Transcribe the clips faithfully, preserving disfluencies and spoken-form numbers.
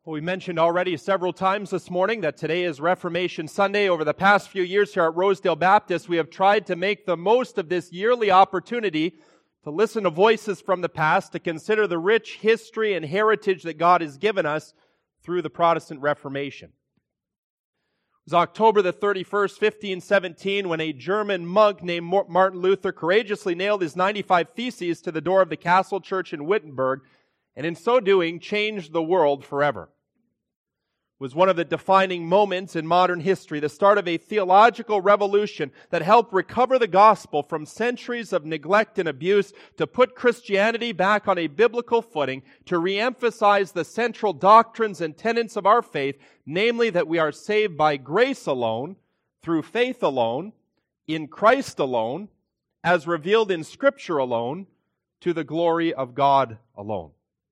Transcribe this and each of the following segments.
Well, we mentioned already several times this morning that today is Reformation Sunday. Over the past few years here at Rosedale Baptist, we have tried to make the most of this yearly opportunity to listen to voices from the past, to consider the rich history and heritage that God has given us through the Protestant Reformation. It was October the thirty-first, fifteen seventeen, when a German monk named Martin Luther courageously nailed his ninety-five Theses to the door of the Castle Church in Wittenberg, and in so doing changed the world forever. It was one of the defining moments in modern history, the start of a theological revolution that helped recover the gospel from centuries of neglect and abuse, to put Christianity back on a biblical footing, to re-emphasize the central doctrines and tenets of our faith, namely that we are saved by grace alone, through faith alone, in Christ alone, as revealed in Scripture alone, to the glory of God alone.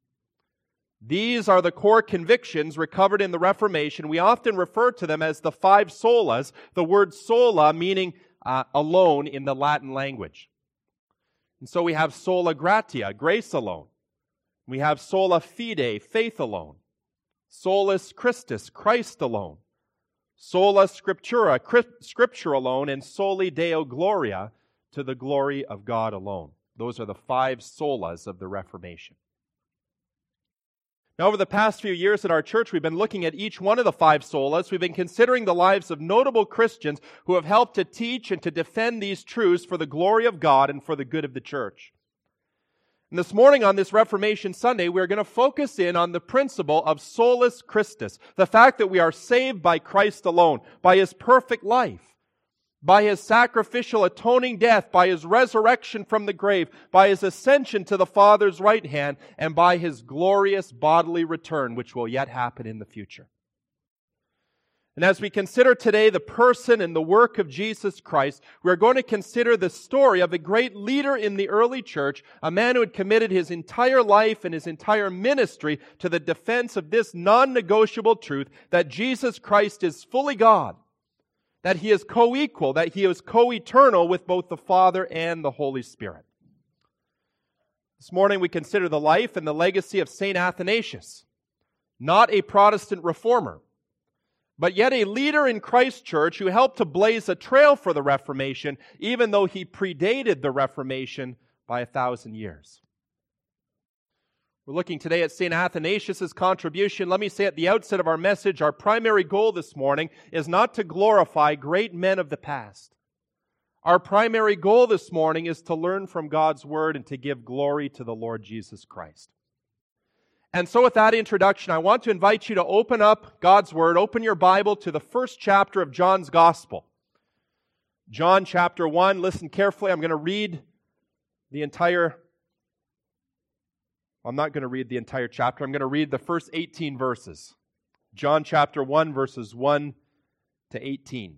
These are the core convictions recovered in the Reformation. We often refer to them as the five solas, the word sola meaning uh, alone in the Latin language. And so we have sola gratia, grace alone. We have sola fide, faith alone. Solus Christus, Christ alone. Sola scriptura, Scripture alone. And soli Deo gloria, to the glory of God alone. Those are the five solas of the Reformation. Now, over the past few years at our church, we've been looking at each one of the five solas. We've been considering the lives of notable Christians who have helped to teach and to defend these truths for the glory of God and for the good of the church. And this morning on this Reformation Sunday, we're going to focus in on the principle of solus Christus, the fact that we are saved by Christ alone, by His perfect life, by His sacrificial atoning death, by His resurrection from the grave, by His ascension to the Father's right hand, and by His glorious bodily return, which will yet happen in the future. And as we consider today the person and the work of Jesus Christ, we're going to consider the story of a great leader in the early church, a man who had committed his entire life and his entire ministry to the defense of this non-negotiable truth that Jesus Christ is fully God, that He is co-equal, that He is co-eternal with both the Father and the Holy Spirit. This morning we consider the life and the legacy of Saint Athanasius, not a Protestant reformer, but yet a leader in Christ's church who helped to blaze a trail for the Reformation, even though he predated the Reformation by a thousand years. We're looking today at Saint Athanasius' contribution. Let me say at the outset of our message, our primary goal this morning is not to glorify great men of the past. Our primary goal this morning is to learn from God's Word and to give glory to the Lord Jesus Christ. And so with that introduction, I want to invite you to open up God's Word, open your Bible to the first chapter of John's Gospel. John chapter one, listen carefully. I'm going to read the entire I'm not going to read the entire chapter. I'm going to read the first eighteen verses. John chapter one, verses one to eighteen.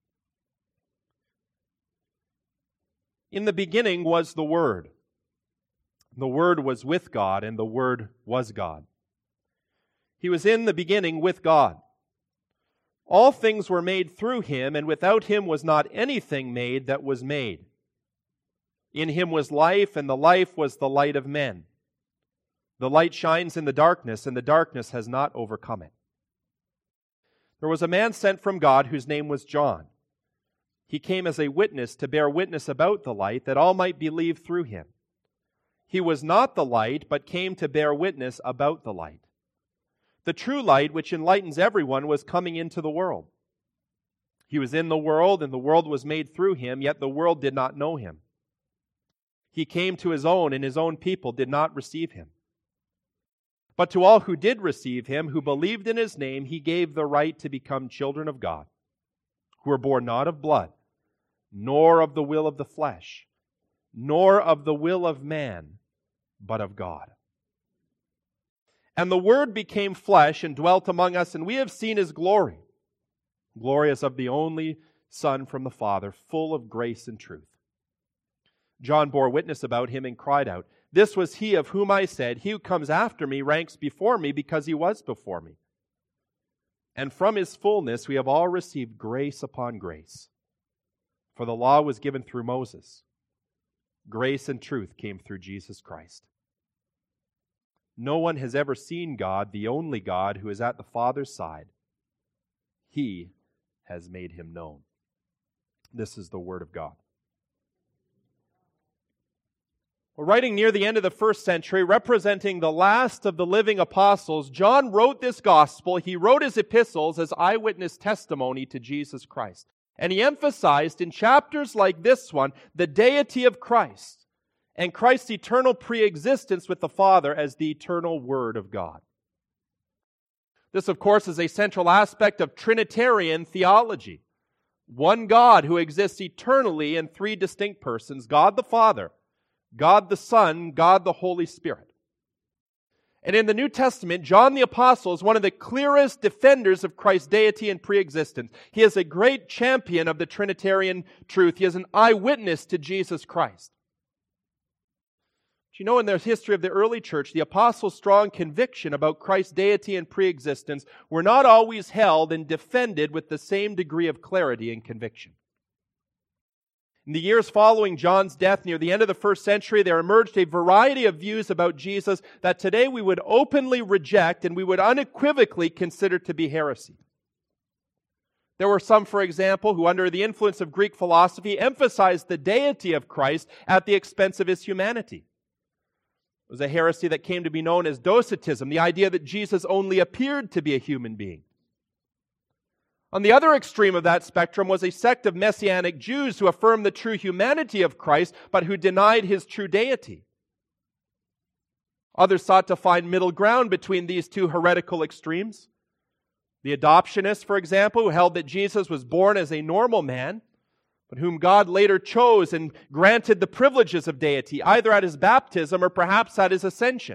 In the beginning was the Word. The Word was with God, and the Word was God. He was in the beginning with God. All things were made through Him, and without Him was not anything made that was made. In Him was life, and the life was the light of men. The light shines in the darkness, and the darkness has not overcome it. There was a man sent from God whose name was John. He came as a witness to bear witness about the light, that all might believe through him. He was not the light, but came to bear witness about the light. The true light, which enlightens everyone, was coming into the world. He was in the world, and the world was made through Him, yet the world did not know Him. He came to His own, and His own people did not receive Him. But to all who did receive Him, who believed in His name, He gave the right to become children of God, who were born not of blood, nor of the will of the flesh, nor of the will of man, but of God. And the Word became flesh and dwelt among us, and we have seen His glory. Glory as of the only Son from the Father, full of grace and truth. John bore witness about Him and cried out, "This was He of whom I said, He who comes after me ranks before me, because He was before me." And from His fullness we have all received grace upon grace. For the law was given through Moses. Grace and truth came through Jesus Christ. No one has ever seen God, the only God who is at the Father's side. He has made him known. This is the Word of God. Well, writing near the end of the first century, representing the last of the living apostles, John wrote this gospel. He wrote his epistles as eyewitness testimony to Jesus Christ. And he emphasized in chapters like this one the deity of Christ and Christ's eternal preexistence with the Father as the eternal Word of God. This, of course, is a central aspect of Trinitarian theology. One God who exists eternally in three distinct persons, God the Father, God the Son, God the Holy Spirit. And in the New Testament, John the Apostle is one of the clearest defenders of Christ's deity and preexistence. He is a great champion of the Trinitarian truth. He is an eyewitness to Jesus Christ. But you know, in the history of the early church, the apostles' strong conviction about Christ's deity and preexistence were not always held and defended with the same degree of clarity and conviction. In the years following John's death, near the end of the first century, there emerged a variety of views about Jesus that today we would openly reject and we would unequivocally consider to be heresy. There were some, for example, who under the influence of Greek philosophy emphasized the deity of Christ at the expense of his humanity. It was a heresy that came to be known as Docetism, the idea that Jesus only appeared to be a human being. On the other extreme of that spectrum was a sect of Messianic Jews who affirmed the true humanity of Christ, but who denied his true deity. Others sought to find middle ground between these two heretical extremes. The adoptionists, for example, who held that Jesus was born as a normal man, but whom God later chose and granted the privileges of deity, either at his baptism or perhaps at his ascension.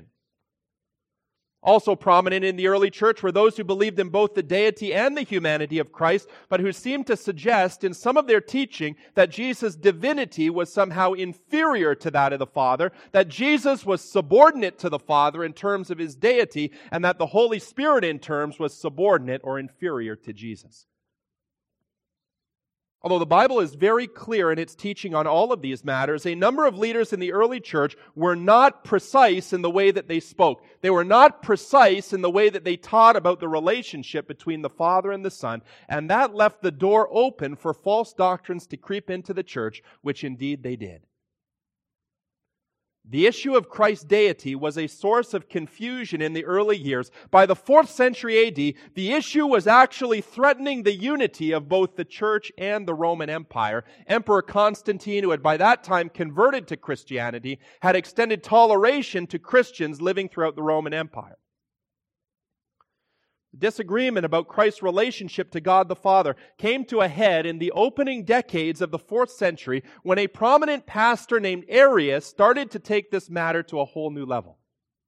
Also prominent in the early church were those who believed in both the deity and the humanity of Christ, but who seemed to suggest in some of their teaching that Jesus' divinity was somehow inferior to that of the Father, that Jesus was subordinate to the Father in terms of his deity, and that the Holy Spirit in terms was subordinate or inferior to Jesus. Although the Bible is very clear in its teaching on all of these matters, a number of leaders in the early church were not precise in the way that they spoke. They were not precise in the way that they taught about the relationship between the Father and the Son, and that left the door open for false doctrines to creep into the church, which indeed they did. The issue of Christ's deity was a source of confusion in the early years. By the fourth century A D, the issue was actually threatening the unity of both the church and the Roman Empire. Emperor Constantine, who had by that time converted to Christianity, had extended toleration to Christians living throughout the Roman Empire. Disagreement about Christ's relationship to God the Father came to a head in the opening decades of the fourth century when a prominent pastor named Arius started to take this matter to a whole new level.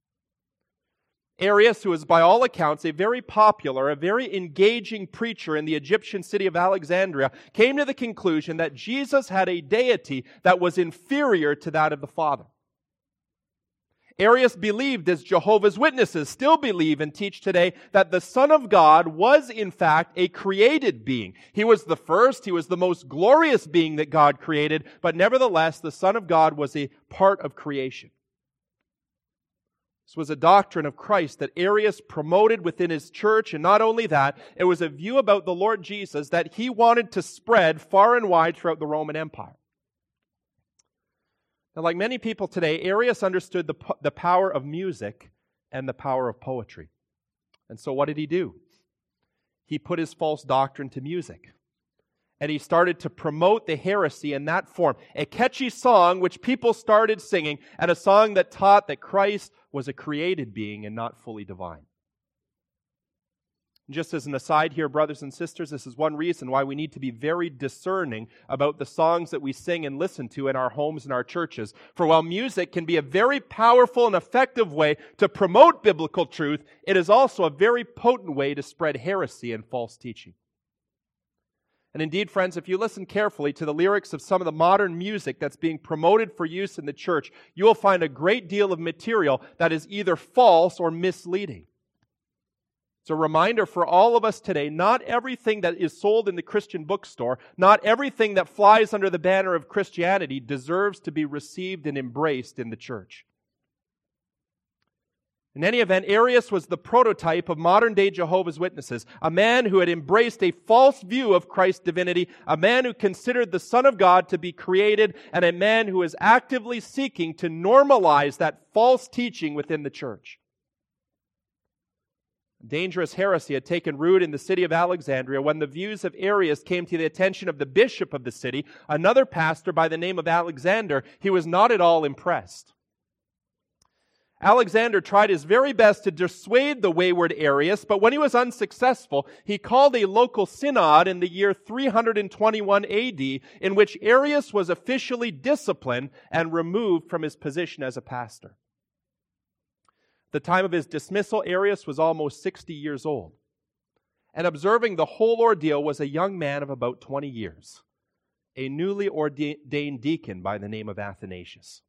Arius, who is by all accounts a very popular, a very engaging preacher in the Egyptian city of Alexandria, came to the conclusion that Jesus had a deity that was inferior to that of the Father. Arius believed, as Jehovah's Witnesses still believe and teach today, that the Son of God was in fact a created being. He was the first, he was the most glorious being that God created, but nevertheless, the Son of God was a part of creation. This was a doctrine of Christ that Arius promoted within his church, and not only that, it was a view about the Lord Jesus that he wanted to spread far and wide throughout the Roman Empire. Now, like many people today, Arius understood the, the power of music and the power of poetry. And so what did he do? He put his false doctrine to music. And he started to promote the heresy in that form. A catchy song which people started singing, and a song that taught that Christ was a created being and not fully divine. Just as an aside here, brothers and sisters, this is one reason why we need to be very discerning about the songs that we sing and listen to in our homes and our churches. For while music can be a very powerful and effective way to promote biblical truth, it is also a very potent way to spread heresy and false teaching. And indeed, friends, if you listen carefully to the lyrics of some of the modern music that's being promoted for use in the church, you will find a great deal of material that is either false or misleading. It's a reminder for all of us today, not everything that is sold in the Christian bookstore, not everything that flies under the banner of Christianity deserves to be received and embraced in the church. In any event, Arius was the prototype of modern-day Jehovah's Witnesses, a man who had embraced a false view of Christ's divinity, a man who considered the Son of God to be created, and a man who is actively seeking to normalize that false teaching within the church. Dangerous heresy had taken root in the city of Alexandria when the views of Arius came to the attention of the bishop of the city, another pastor by the name of Alexander. He was not at all impressed. Alexander tried his very best to dissuade the wayward Arius, but when he was unsuccessful, he called a local synod in the year three hundred twenty-one A D, in which Arius was officially disciplined and removed from his position as a pastor. At the time of his dismissal, Arius was almost sixty years old, and observing the whole ordeal was a young man of about twenty years, a newly ordained deacon by the name of Athanasius.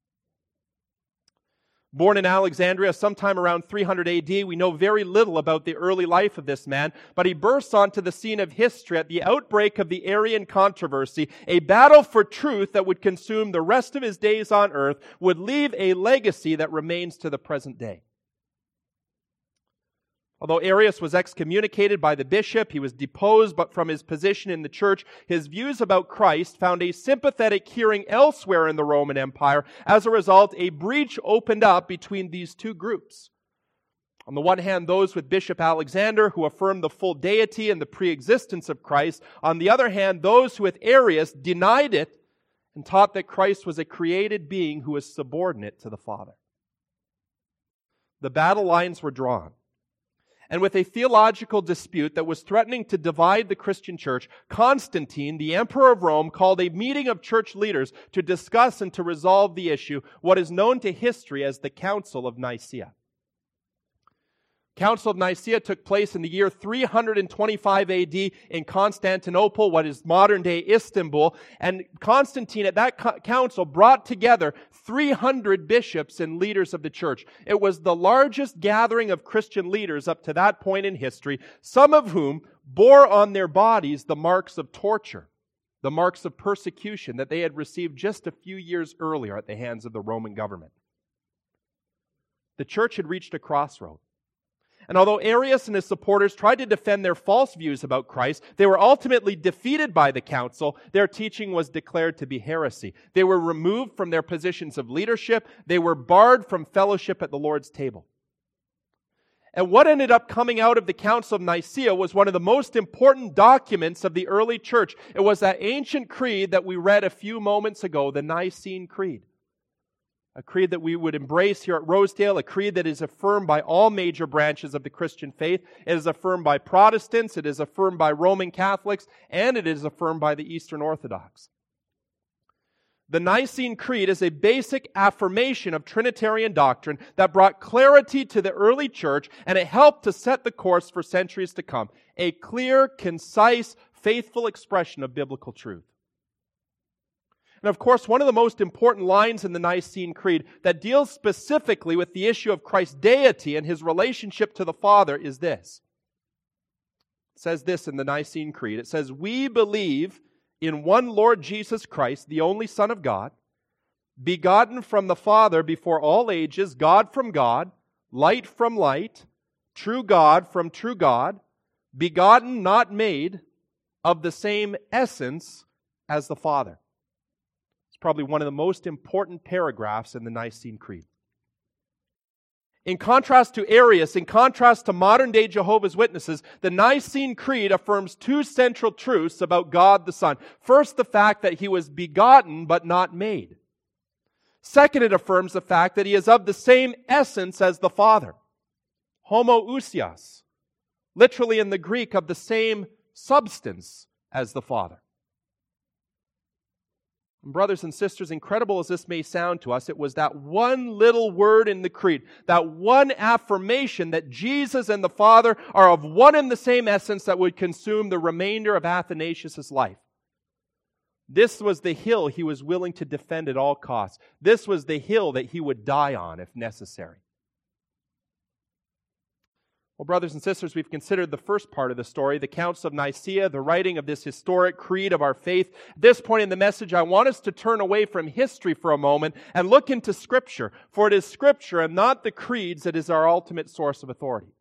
Born in Alexandria sometime around three hundred A D, we know very little about the early life of this man, but he bursts onto the scene of history at the outbreak of the Arian controversy. A battle for truth that would consume the rest of his days on earth would leave a legacy that remains to the present day. Although Arius was excommunicated by the bishop, he was deposed but from his position in the church, his views about Christ found a sympathetic hearing elsewhere in the Roman Empire. As a result, a breach opened up between these two groups. On the one hand, those with Bishop Alexander, who affirmed the full deity and the preexistence of Christ. On the other hand, those who with Arius denied it and taught that Christ was a created being who was subordinate to the Father. The battle lines were drawn. And with a theological dispute that was threatening to divide the Christian church, Constantine, the emperor of Rome, called a meeting of church leaders to discuss and to resolve the issue, what is known to history as the Council of Nicaea. Council of Nicaea took place in the year three hundred twenty-five A D in Constantinople, what is modern-day Istanbul. And Constantine at that co- council brought together three hundred bishops and leaders of the church. It was the largest gathering of Christian leaders up to that point in history, some of whom bore on their bodies the marks of torture, the marks of persecution that they had received just a few years earlier at the hands of the Roman government. The church had reached a crossroad. And although Arius and his supporters tried to defend their false views about Christ, they were ultimately defeated by the council. Their teaching was declared to be heresy. They were removed from their positions of leadership. They were barred from fellowship at the Lord's table. And what ended up coming out of the Council of Nicaea was one of the most important documents of the early church. It was that ancient creed that we read a few moments ago, the Nicene Creed. A creed that we would embrace here at Rosedale, a creed that is affirmed by all major branches of the Christian faith. It is affirmed by Protestants, it is affirmed by Roman Catholics, and it is affirmed by the Eastern Orthodox. The Nicene Creed is a basic affirmation of Trinitarian doctrine that brought clarity to the early church, and it helped to set the course for centuries to come. A clear, concise, faithful expression of biblical truth. And of course, one of the most important lines in the Nicene Creed that deals specifically with the issue of Christ's deity and His relationship to the Father is this. It says this in the Nicene Creed. It says, "We believe in one Lord Jesus Christ, the only Son of God, begotten from the Father before all ages, God from God, light from light, true God from true God, begotten, not made, of the same essence as the Father." Probably one of the most important paragraphs in the Nicene Creed. In contrast to Arius, in contrast to modern-day Jehovah's Witnesses, the Nicene Creed affirms two central truths about God the Son. First, the fact that He was begotten but not made. Second, it affirms the fact that He is of the same essence as the Father. Homoousios, literally in the Greek, of the same substance as the Father. Brothers and sisters, incredible as this may sound to us, it was that one little word in the creed, that one affirmation that Jesus and the Father are of one and the same essence that would consume the remainder of Athanasius' life. This was the hill he was willing to defend at all costs. This was the hill that he would die on if necessary. Well, brothers and sisters, we've considered the first part of the story, the Council of Nicaea, the writing of this historic creed of our faith. At this point in the message, I want us to turn away from history for a moment and look into Scripture, for it is Scripture and not the creeds that is our ultimate source of authority.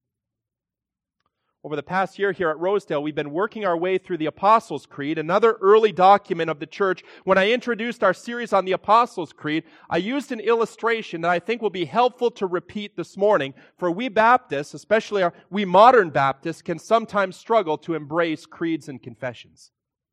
Over the past year here at Rosedale, we've been working our way through the Apostles' Creed, another early document of the church. When I introduced our series on the Apostles' Creed, I used an illustration that I think will be helpful to repeat this morning, for we Baptists, especially our, we modern Baptists, can sometimes struggle to embrace creeds and confessions.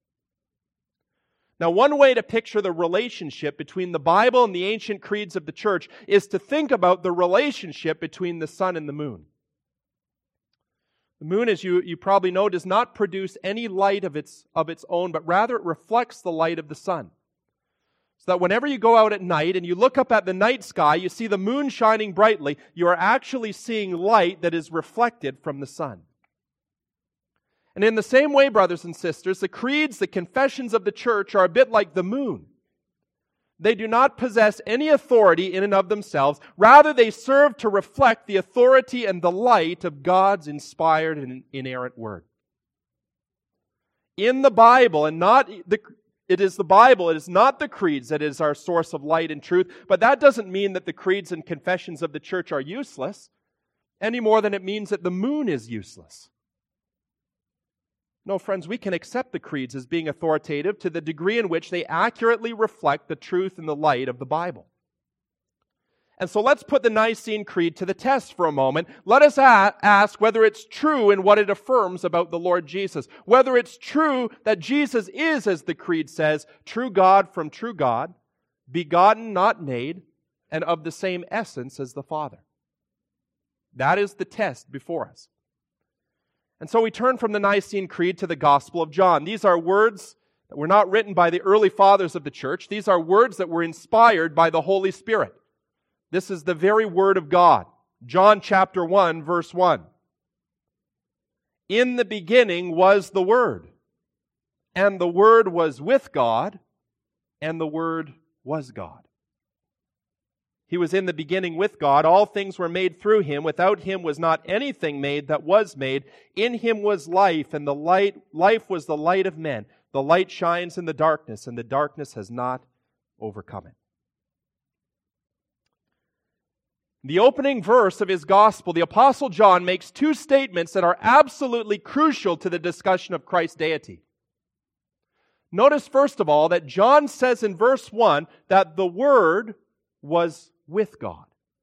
Now, one way to picture the relationship between the Bible and the ancient creeds of the church is to think about the relationship between the sun and the moon. The moon, as you, you probably know, does not produce any light of its, of its own, but rather it reflects the light of the sun. So that whenever you go out at night and you look up at the night sky, you see the moon shining brightly, you are actually seeing light that is reflected from the sun. And in the same way, brothers and sisters, the creeds, the confessions of the church are a bit like the moon. They do not possess any authority in and of themselves. Rather, they serve to reflect the authority and the light of God's inspired and inerrant Word. In the Bible, and not the, it is the Bible, it is not the creeds that is our source of light and truth, but that doesn't mean that the creeds and confessions of the church are useless, any more than it means that the moon is useless. No, friends, we can accept the creeds as being authoritative to the degree in which they accurately reflect the truth and the light of the Bible. And so let's put the Nicene Creed to the test for a moment. Let us a- ask whether it's true in what it affirms about the Lord Jesus. Whether it's true that Jesus is, as the Creed says, true God from true God, begotten, not made, and of the same essence as the Father. That is the test before us. And so we turn from the Nicene Creed to the Gospel of John. These are words that were not written by the early fathers of the church. These are words that were inspired by the Holy Spirit. This is the very Word of God. John chapter one, verse one. In the beginning was the Word, and the Word was with God, and the Word was God. He was in the beginning with God. All things were made through Him. Without Him was not anything made that was made. In Him was life, and the light, life was the light of men. The light shines in the darkness, and the darkness has not overcome it. The opening verse of his gospel, the Apostle John makes two statements that are absolutely crucial to the discussion of Christ's deity. Notice, first of all, that John says in verse one that the Word was with God.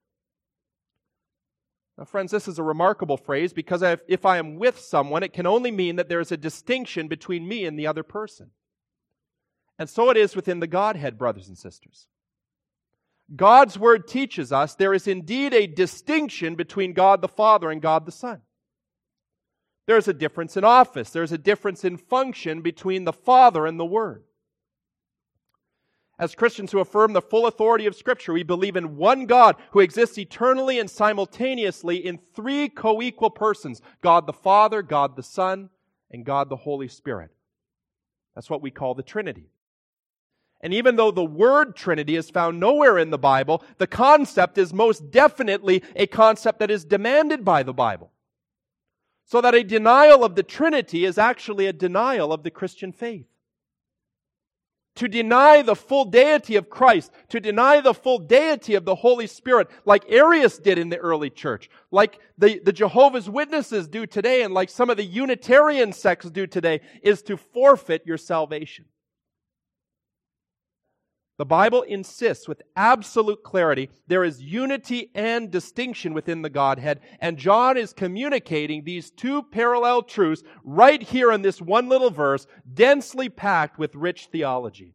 Now, friends, this is a remarkable phrase because if I am with someone, it can only mean that there is a distinction between me and the other person. And so it is within the Godhead, brothers and sisters. God's Word teaches us there is indeed a distinction between God the Father and God the Son. There's a difference in office. There's a difference in function between the Father and the Word. As Christians who affirm the full authority of Scripture, we believe in one God who exists eternally and simultaneously in three co-equal persons, God the Father, God the Son, and God the Holy Spirit. That's what we call the Trinity. And even though the word Trinity is found nowhere in the Bible, the concept is most definitely a concept that is demanded by the Bible. So that a denial of the Trinity is actually a denial of the Christian faith. To deny the full deity of Christ, to deny the full deity of the Holy Spirit, like Arius did in the early church, like the, the Jehovah's Witnesses do today, and like some of the Unitarian sects do today, is to forfeit your salvation. The Bible insists with absolute clarity there is unity and distinction within the Godhead, and John is communicating these two parallel truths right here in this one little verse, densely packed with rich theology.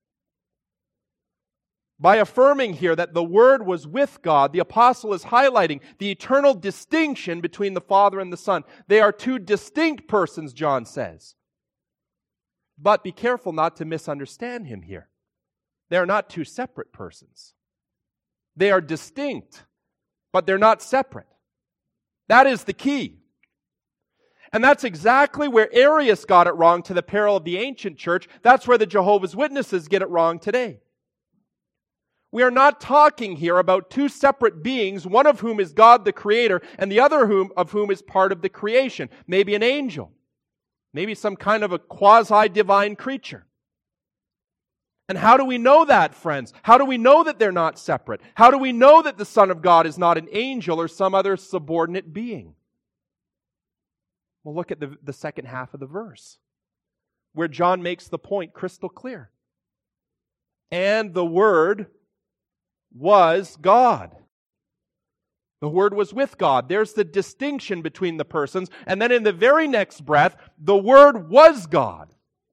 By affirming here that the Word was with God, the apostle is highlighting the eternal distinction between the Father and the Son. They are two distinct persons, John says. But be careful not to misunderstand him here. They are not two separate persons. They are distinct, but they're not separate. That is the key. And that's exactly where Arius got it wrong to the peril of the ancient church. That's where the Jehovah's Witnesses get it wrong today. We are not talking here about two separate beings, one of whom is God the Creator, and the other whom, of whom is part of the creation. Maybe an angel. Maybe some kind of a quasi-divine creature. And how do we know that, friends? How do we know that they're not separate? How do we know that the Son of God is not an angel or some other subordinate being? Well, look at the, the second half of the verse, where John makes the point crystal clear. And the Word was God. The Word was with God. There's the distinction between the persons. And then in the very next breath, the Word was God.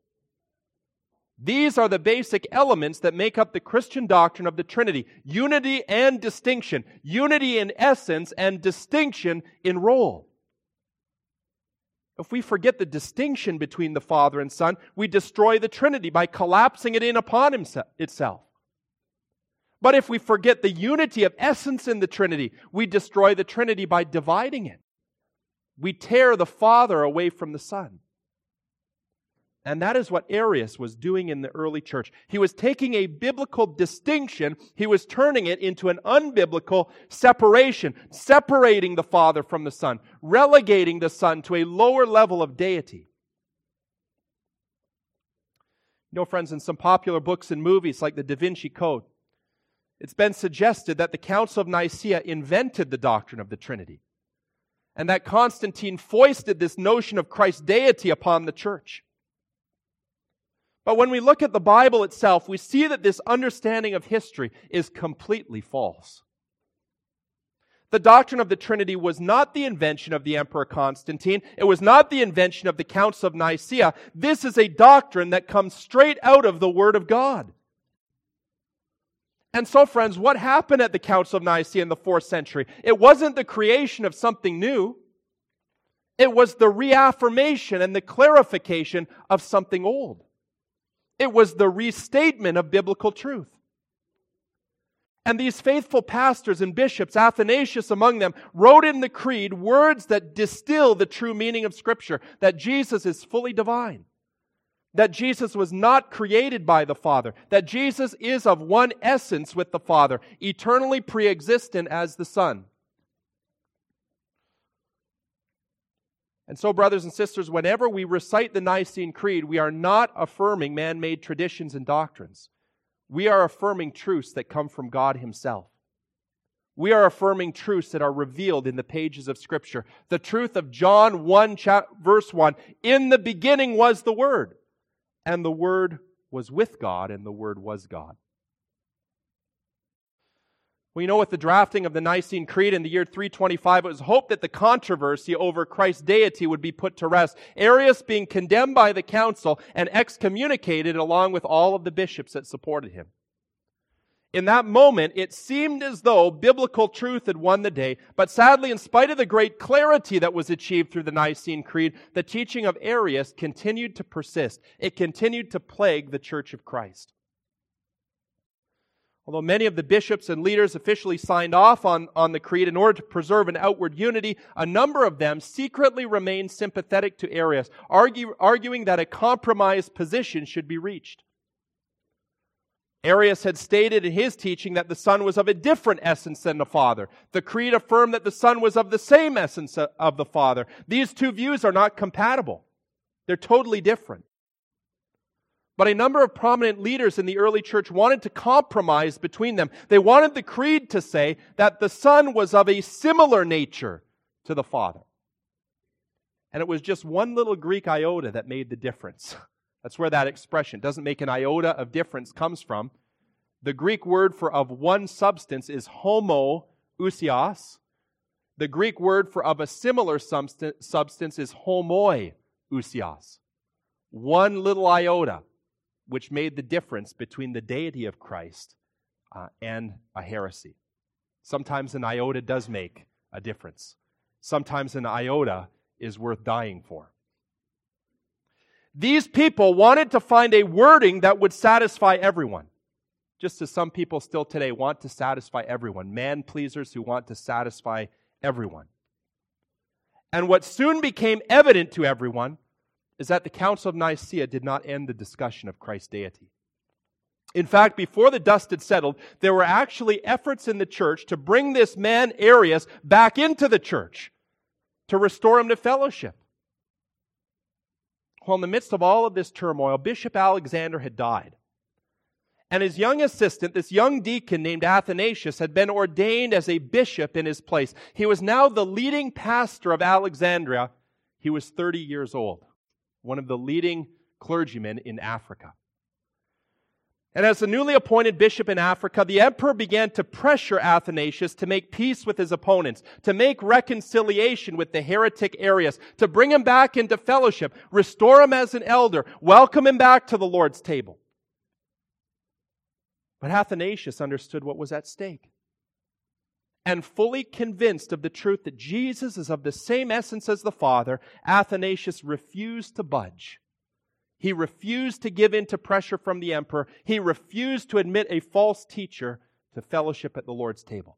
These are the basic elements that make up the Christian doctrine of the Trinity. Unity and distinction. Unity in essence and distinction in role. If we forget the distinction between the Father and Son, we destroy the Trinity by collapsing it in upon itself. But if we forget the unity of essence in the Trinity, we destroy the Trinity by dividing it. We tear the Father away from the Son. And that is what Arius was doing in the early church. He was taking a biblical distinction, he was turning it into an unbiblical separation, separating the Father from the Son, relegating the Son to a lower level of deity. You know, friends, in some popular books and movies like the Da Vinci Code, it's been suggested that the Council of Nicaea invented the doctrine of the Trinity, and that Constantine foisted this notion of Christ's deity upon the church. But when we look at the Bible itself, we see that this understanding of history is completely false. The doctrine of the Trinity was not the invention of the Emperor Constantine. It was not the invention of the Council of Nicaea. This is a doctrine that comes straight out of the Word of God. And so, friends, what happened at the Council of Nicaea in the fourth century? It wasn't the creation of something new. It was the reaffirmation and the clarification of something old. It was the restatement of biblical truth. And these faithful pastors and bishops, Athanasius among them, wrote in the creed words that distill the true meaning of Scripture, that Jesus is fully divine, that Jesus was not created by the Father, that Jesus is of one essence with the Father, eternally pre-existent as the Son. And so, brothers and sisters, whenever we recite the Nicene Creed, we are not affirming man-made traditions and doctrines. We are affirming truths that come from God Himself. We are affirming truths that are revealed in the pages of Scripture. The truth of John one, verse one, in the beginning was the Word, and the Word was with God, and the Word was God. Well, you know, with the drafting of the Nicene Creed in the year three twenty-five, it was hoped that the controversy over Christ's deity would be put to rest. Arius being condemned by the council and excommunicated along with all of the bishops that supported him. In that moment, it seemed as though biblical truth had won the day, but sadly, in spite of the great clarity that was achieved through the Nicene Creed, the teaching of Arius continued to persist. It continued to plague the Church of Christ. Although many of the bishops and leaders officially signed off on, on the creed in order to preserve an outward unity, a number of them secretly remained sympathetic to Arius, argue, arguing that a compromised position should be reached. Arius had stated in his teaching that the Son was of a different essence than the Father. The creed affirmed that the Son was of the same essence of the Father. These two views are not compatible. They're totally different. But a number of prominent leaders in the early church wanted to compromise between them. They wanted the creed to say that the Son was of a similar nature to the Father. And it was just one little Greek iota that made the difference. That's where that expression, doesn't make an iota of difference, comes from. The Greek word for of one substance is homoousios. The Greek word for of a similar substance is homoiousios. One little iota, which made the difference between the deity of Christ uh, and a heresy. Sometimes an iota does make a difference. Sometimes an iota is worth dying for. These people wanted to find a wording that would satisfy everyone. Just as some people still today want to satisfy everyone. Man-pleasers who want to satisfy everyone. And what soon became evident to everyone is that the Council of Nicaea did not end the discussion of Christ's deity. In fact, before the dust had settled, there were actually efforts in the church to bring this man Arius back into the church, to restore him to fellowship. Well, in the midst of all of this turmoil, Bishop Alexander had died. And his young assistant, this young deacon named Athanasius, had been ordained as a bishop in his place. He was now the leading pastor of Alexandria. He was thirty years old, one of the leading clergymen in Africa. And as the newly appointed bishop in Africa, the emperor began to pressure Athanasius to make peace with his opponents, to make reconciliation with the heretic Arius, to bring him back into fellowship, restore him as an elder, welcome him back to the Lord's table. But Athanasius understood what was at stake. And fully convinced of the truth that Jesus is of the same essence as the Father, Athanasius refused to budge. He refused to give in to pressure from the emperor. He refused to admit a false teacher to fellowship at the Lord's table.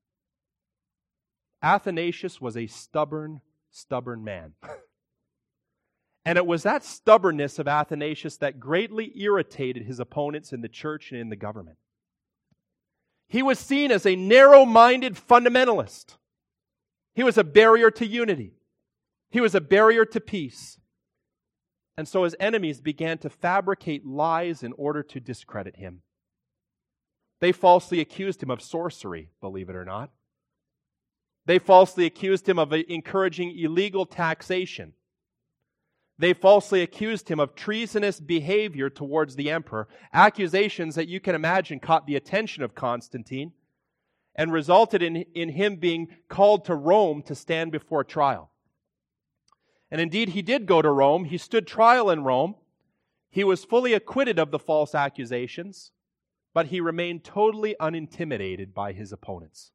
Athanasius was a stubborn, stubborn man. And it was that stubbornness of Athanasius that greatly irritated his opponents in the church and in the government. He was seen as a narrow-minded fundamentalist. He was a barrier to unity. He was a barrier to peace. And so his enemies began to fabricate lies in order to discredit him. They falsely accused him of sorcery, believe it or not. They falsely accused him of encouraging illegal taxation. They falsely accused him of treasonous behavior towards the emperor, accusations that you can imagine caught the attention of Constantine and resulted in, in him being called to Rome to stand before trial. And indeed, he did go to Rome. He stood trial in Rome. He was fully acquitted of the false accusations, but he remained totally unintimidated by his opponents.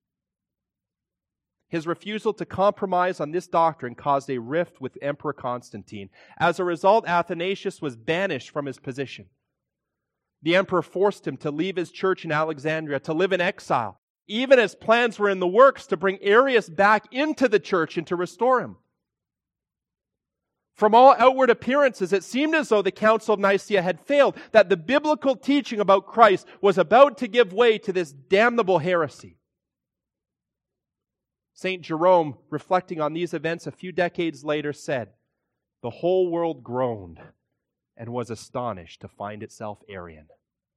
His refusal to compromise on this doctrine caused a rift with Emperor Constantine. As a result, Athanasius was banished from his position. The emperor forced him to leave his church in Alexandria, to live in exile, even as plans were in the works to bring Arius back into the church and to restore him. From all outward appearances, it seemed as though the Council of Nicaea had failed, that the biblical teaching about Christ was about to give way to this damnable heresy. Saint Jerome, reflecting on these events a few decades later, said, "The whole world groaned and was astonished to find itself Arian."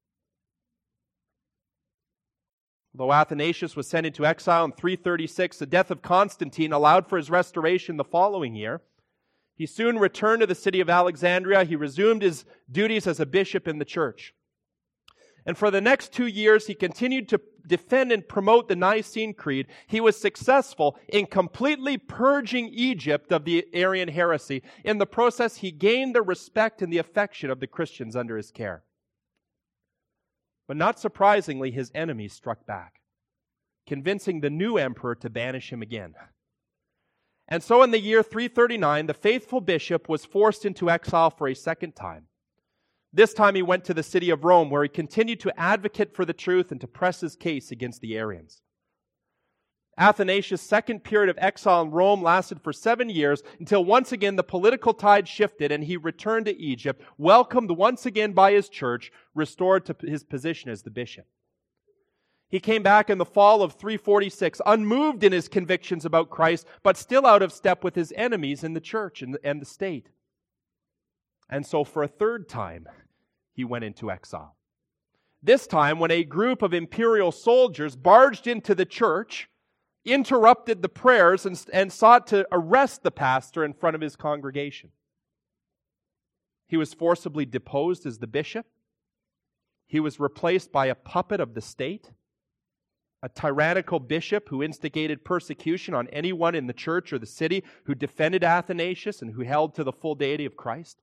Though Athanasius was sent into exile in three thirty-six, the death of Constantine allowed for his restoration the following year. He soon returned to the city of Alexandria. He resumed his duties as a bishop in the church. And for the next two years, he continued to defend and promote the Nicene Creed. He was successful in completely purging Egypt of the Arian heresy. In the process, he gained the respect and the affection of the Christians under his care. But not surprisingly, his enemies struck back, convincing the new emperor to banish him again. And so in the year three thirty-nine, the faithful bishop was forced into exile for a second time. This time he went to the city of Rome, where he continued to advocate for the truth and to press his case against the Arians. Athanasius' second period of exile in Rome lasted for seven years until once again the political tide shifted and he returned to Egypt, welcomed once again by his church, restored to his position as the bishop. He came back in the fall of three forty-six, unmoved in his convictions about Christ, but still out of step with his enemies in the church and the state. And so for a third time, he went into exile. This time when a group of imperial soldiers barged into the church, interrupted the prayers, and, and sought to arrest the pastor in front of his congregation. He was forcibly deposed as the bishop. He was replaced by a puppet of the state, a tyrannical bishop who instigated persecution on anyone in the church or the city who defended Athanasius and who held to the full deity of Christ.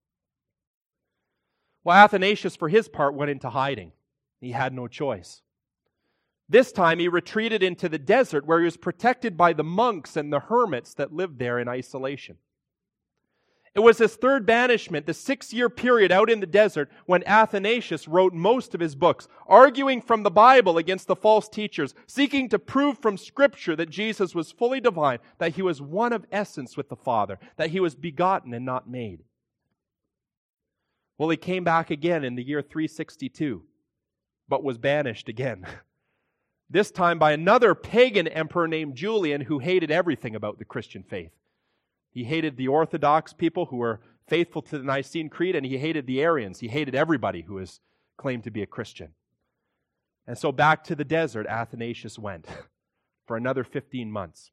Well, Athanasius, for his part, went into hiding. He had no choice. This time he retreated into the desert where he was protected by the monks and the hermits that lived there in isolation. It was his third banishment, the six-year period out in the desert, when Athanasius wrote most of his books, arguing from the Bible against the false teachers, seeking to prove from Scripture that Jesus was fully divine, that he was one of essence with the Father, that he was begotten and not made. Well, he came back again in the year three sixty-two, but was banished again. This time by another pagan emperor named Julian, who hated everything about the Christian faith. He hated the Orthodox people who were faithful to the Nicene Creed, and he hated the Arians. He hated everybody who was claimed to be a Christian. And so back to the desert, Athanasius went for another fifteen months.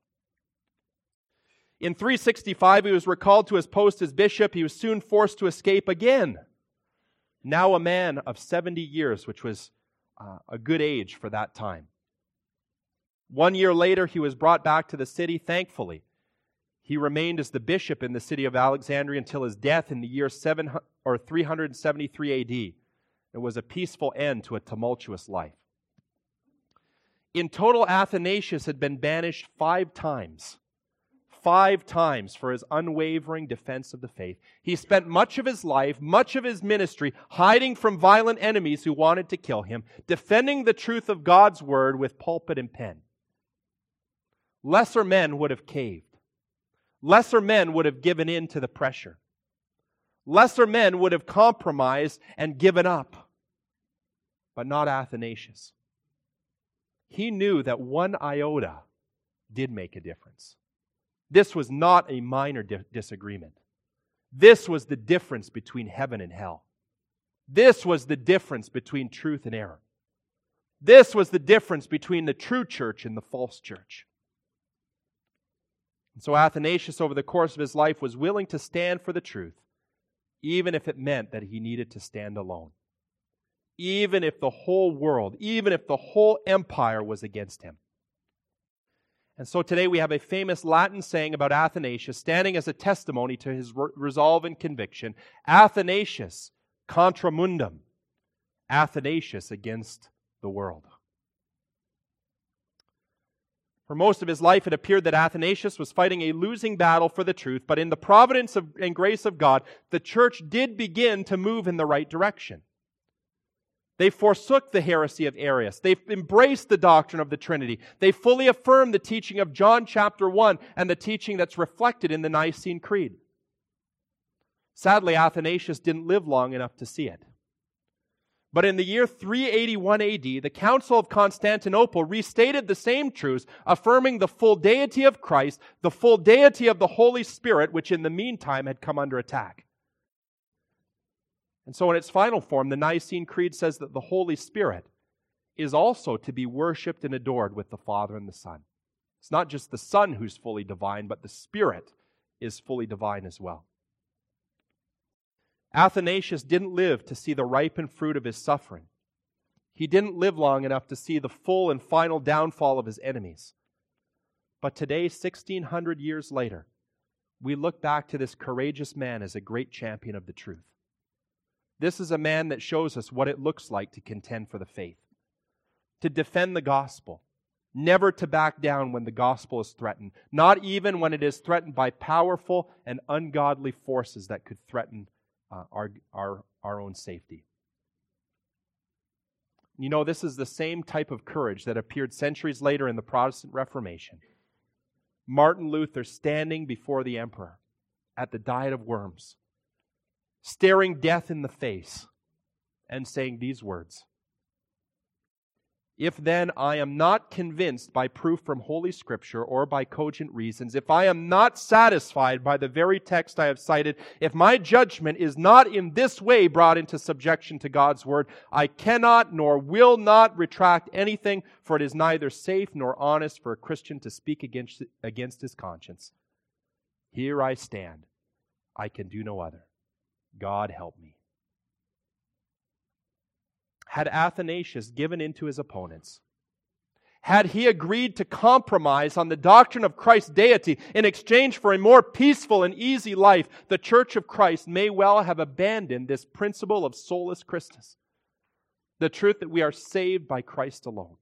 In three sixty-five, he was recalled to his post as bishop. He was soon forced to escape again. Now a man of seventy years, which was uh, a good age for that time. One year later, he was brought back to the city. Thankfully, he remained as the bishop in the city of Alexandria until his death in the year seven or three seventy-three A D. It was a peaceful end to a tumultuous life. In total, Athanasius had been banished five times. Five times for his unwavering defense of the faith. He spent much of his life, much of his ministry, hiding from violent enemies who wanted to kill him, defending the truth of God's word with pulpit and pen. Lesser men would have caved. Lesser men would have given in to the pressure. Lesser men would have compromised and given up. But not Athanasius. He knew that one iota did make a difference. This was not a minor di- disagreement. This was the difference between heaven and hell. This was the difference between truth and error. This was the difference between the true church and the false church. And so Athanasius, over the course of his life, was willing to stand for the truth, even if it meant that he needed to stand alone. Even if the whole world, even if the whole empire was against him. And so today we have a famous Latin saying about Athanasius, standing as a testimony to his resolve and conviction. Athanasius contra mundum. Athanasius against the world. For most of his life, it appeared that Athanasius was fighting a losing battle for the truth, but in the providence of, and grace of God, the church did begin to move in the right direction. They forsook the heresy of Arius. They embraced the doctrine of the Trinity. They fully affirmed the teaching of John chapter one and the teaching that's reflected in the Nicene Creed. Sadly, Athanasius didn't live long enough to see it. But in the year three eighty-one A D, the Council of Constantinople restated the same truths, affirming the full deity of Christ, the full deity of the Holy Spirit, which in the meantime had come under attack. And so in its final form, the Nicene Creed says that the Holy Spirit is also to be worshipped and adored with the Father and the Son. It's not just the Son who's fully divine, but the Spirit is fully divine as well. Athanasius didn't live to see the ripened fruit of his suffering. He didn't live long enough to see the full and final downfall of his enemies. But today, sixteen hundred years later, we look back to this courageous man as a great champion of the truth. This is a man that shows us what it looks like to contend for the faith, to defend the gospel, never to back down when the gospel is threatened, not even when it is threatened by powerful and ungodly forces that could threaten uh, our, our, our own safety. You know, this is the same type of courage that appeared centuries later in the Protestant Reformation. Martin Luther standing before the emperor at the Diet of Worms, staring death in the face and saying these words, "If then I am not convinced by proof from Holy Scripture or by cogent reasons, if I am not satisfied by the very text I have cited, if my judgment is not in this way brought into subjection to God's Word, I cannot nor will not retract anything, for it is neither safe nor honest for a Christian to speak against, against his conscience. Here I stand. I can do no other. God help me." Had Athanasius given in to his opponents, had he agreed to compromise on the doctrine of Christ's deity in exchange for a more peaceful and easy life, the Church of Christ may well have abandoned this principle of solus Christus, the truth that we are saved by Christ alone.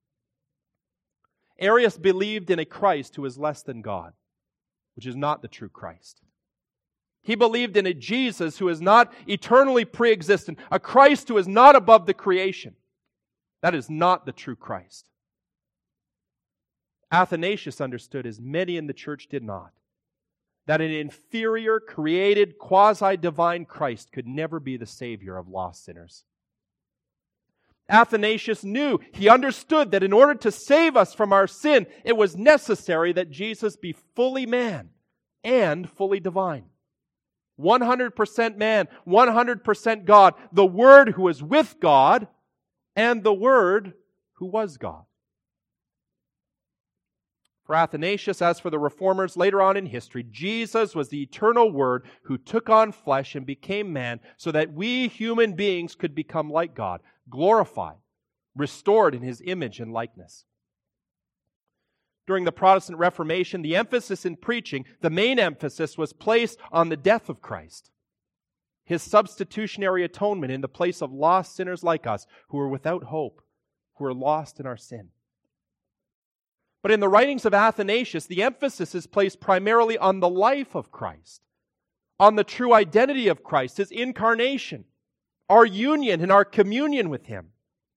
Arius believed in a Christ who is less than God, which is not the true Christ. He believed in a Jesus who is not eternally pre-existent, a Christ who is not above the creation. That is not the true Christ. Athanasius understood, as many in the church did not, that an inferior, created, quasi-divine Christ could never be the Savior of lost sinners. Athanasius knew, he understood that in order to save us from our sin, it was necessary that Jesus be fully man and fully divine. one hundred percent man, one hundred percent God, the Word who was with God and the Word who was God. For Athanasius, as for the Reformers later on in history, Jesus was the eternal Word who took on flesh and became man so that we human beings could become like God, glorified, restored in His image and likeness. During the Protestant Reformation, the emphasis in preaching, the main emphasis was placed on the death of Christ, His substitutionary atonement in the place of lost sinners like us who are without hope, who are lost in our sin. But in the writings of Athanasius, the emphasis is placed primarily on the life of Christ, on the true identity of Christ, His incarnation, our union and our communion with Him.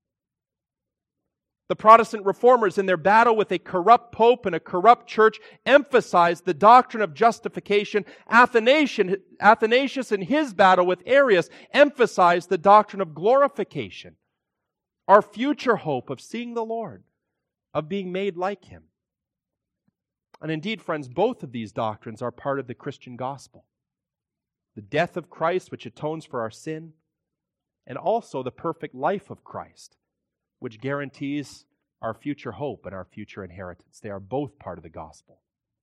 The Protestant Reformers, in their battle with a corrupt pope and a corrupt church, emphasized the doctrine of justification. Athanasius, Athanasius in his battle with Arius, emphasized the doctrine of glorification, our future hope of seeing the Lord, of being made like Him. And indeed, friends, both of these doctrines are part of the Christian gospel. The death of Christ, which atones for our sin, and also the perfect life of Christ, which guarantees our future hope and our future inheritance. They are both part of the gospel.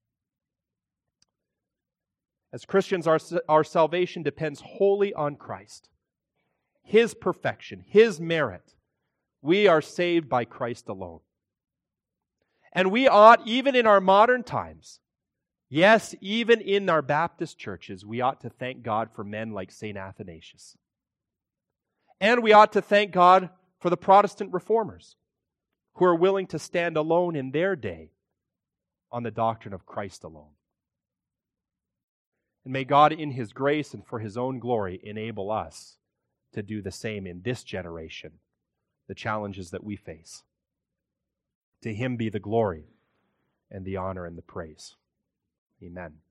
As Christians, our, our salvation depends wholly on Christ, His perfection, His merit. We are saved by Christ alone. And we ought, even in our modern times, yes, even in our Baptist churches, we ought to thank God for men like Saint Athanasius. And we ought to thank God for the Protestant Reformers who are willing to stand alone in their day on the doctrine of Christ alone. And may God, in His grace and for His own glory, enable us to do the same in this generation, the challenges that we face. To Him be the glory and the honor and the praise. Amen.